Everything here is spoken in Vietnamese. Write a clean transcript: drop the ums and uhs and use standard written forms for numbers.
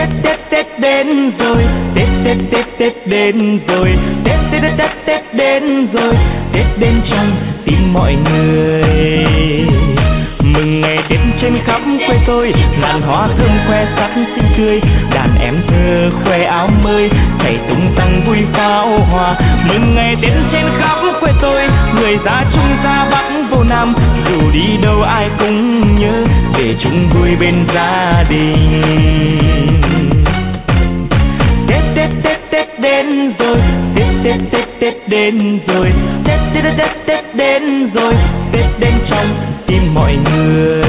Tết đến rồi, Tết đến rồi, Tết đến rồi, Tết đến trong tim mọi người. Mừng ngày Tết trên khắp quê tôi, ngàn hoa thơm khoe sắc xinh tươi, đàn em thơ khoe áo mới, thầy tung tăng vui pháo hoa. Mừng ngày Tết trên khắp quê tôi, người ra Trung ra Bắc vô Nam, dù đi đâu ai cũng nhớ để chung vui bên gia đình. Tết đến rồi, Tết đến rồi, Tết đến rồi, Tết đến trong tim mọi người.